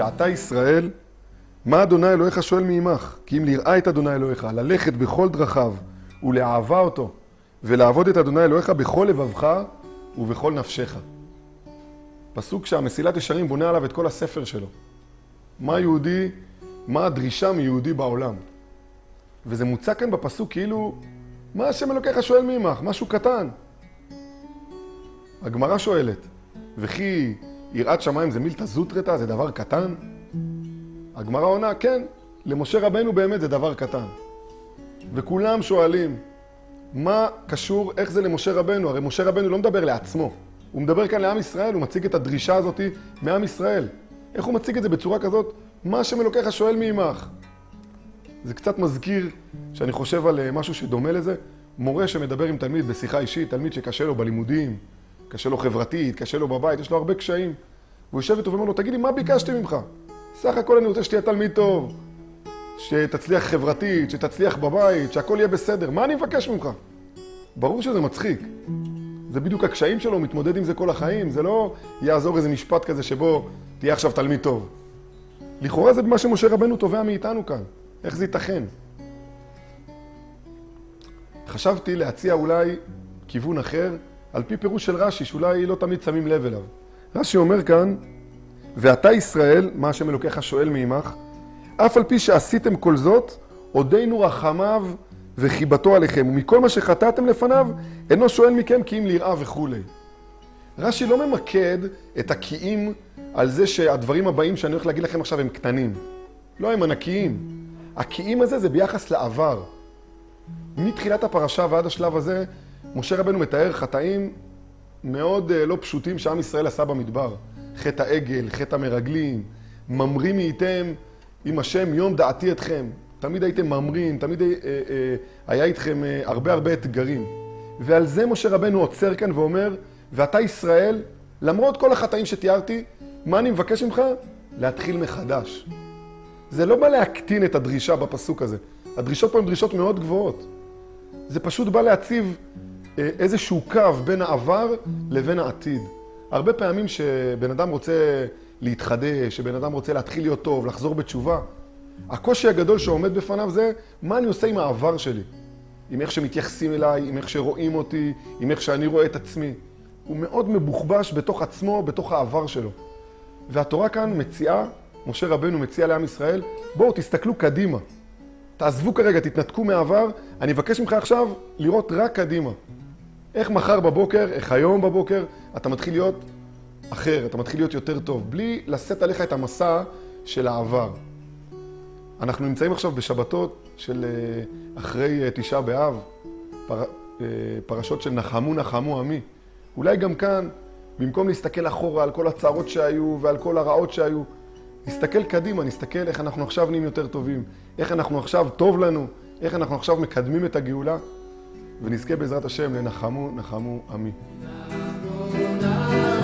ואתה ישראל, מה אדוני אלוהיך שואל מעמך? כי אם לראה את אדוני אלוהיך, ללכת בכל דרכיו ולאהבה אותו, ולעבוד את אדוני אלוהיך בכל לבבך ובכל נפשך. פסוק שהמסילת ישרים בונה עליו את כל הספר שלו. מה יהודי, מה הדרישה מיהודי בעולם? וזה מוצא כאן בפסוק כאילו, מה השם אלוקיך שואל מעמך? משהו קטן. הגמרא שואלת, וכי יראת שמיים זה מילתא זוטרתא, זה דבר קטן? הגמרא עונה, כן, למשה רבנו באמת זה דבר קטן. וכולם שואלים, מה קשור, איך זה למשה רבנו? הרי משה רבנו לא מדבר לעצמו. הוא מדבר כאן לעם ישראל, הוא מציג את הדרישה הזאת מעם ישראל. איך הוא מציג את זה בצורה כזאת? מה השם אלוקיך שואל מעמך? זה קצת מזכיר שאני חושב על משהו שדומה לזה. מורה שמדבר עם תלמיד בשיחה אישית, תלמיד שקשה לו בלימודים, קשה לו חברתית, קשה לו בבית, יש לו הרבה קשיים. והוא יושב איתו ואומר לו, תגיד לי, מה ביקשתי ממך? סך הכל אני רוצה שתהיה תלמיד טוב, שתצליח חברתית, שתצליח בבית, שהכל יהיה בסדר. מה אני מבקש ממך? ברור שזה מצחיק. זה בדיוק הקשיים שלו, הוא מתמודד עם זה כל החיים. זה לא יעזור איזה משפט כזה שבו תהיה עכשיו תלמיד טוב. לכאורה זה מה שמשה רבנו תובע מאיתנו כאן. איך זה ייתכן? חשבתי להציע אולי כיוון אחר, על פי פירוש של רש"י, שאולי לא תמיד שמים לב אליו. רש"י אומר כאן, ואתה ישראל, מה השם אלוקיך שואל מעמך, אף על פי שעשיתם כל זאת, עודנו רחמיו וחיבתו עליכם, ומכל מה שחטאתם לפניו, אינו שואל מכם כי אם ליראה וכו'. רש"י לא ממקד את הקיים על זה שהדברים הבאים שאני הולך להגיד לכם עכשיו הם קטנים. לא, הם ענקיים. הקיים הזה זה ביחס לעבר. מתחילת הפרשה ועד השלב הזה, משה רבנו מתאר חטאים מאוד לא פשוטים שעם ישראל עשה במדבר. חטא העגל, חטא המרגלים, ממרים הייתם עם השם יום דעתי אתכם. תמיד הייתם ממרים, תמיד היה איתכם הרבה אתגרים. ועל זה משה רבנו עוצר כאן ואומר, ואתה ישראל, למרות כל החטאים שתיארתי, מה אני מבקש ממך? להתחיל מחדש. זה לא בא להקטין את הדרישה בפסוק הזה. הדרישות פה הן דרישות מאוד גבוהות. זה פשוט בא להציב איזשהו קו בין העבר לבין העתיד. הרבה פעמים שבן אדם רוצה להתחדש, שבן אדם רוצה להתחיל להיות טוב, לחזור בתשובה, הקושי הגדול שעומד בפניו זה מה אני עושה עם העבר שלי. עם איך שמתייחסים אליי, עם איך שרואים אותי, עם איך שאני רואה את עצמי. הוא מאוד מבוחבש בתוך עצמו, בתוך העבר שלו. והתורה כאן מציעה, משה רבנו מציע לעם ישראל, בואו תסתכלו קדימה. תעזבו כרגע, תתנתקו מהעבר, אני אבקש ממך עכשיו לראות רק קדימה. איך מחר בבוקר, איך היום בבוקר, אתה מתחיל להיות אחר, אתה מתחיל להיות יותר טוב, בלי לשאת עליך את המסע של העבר. אנחנו נמצאים עכשיו בשבתות של אחרי תשעה באב, פרשות של נחמו נחמו עמי. אולי גם כאן, במקום להסתכל אחורה על כל הצערות שהיו ועל כל הרעות שהיו, נסתכל קדימה, נסתכל איך אנחנו עכשיו נהיים יותר טובים, איך אנחנו עכשיו טוב לנו, איך אנחנו עכשיו מקדמים את הגאולה, ונזכה בעזרת השם לנחמו נחמו עמי.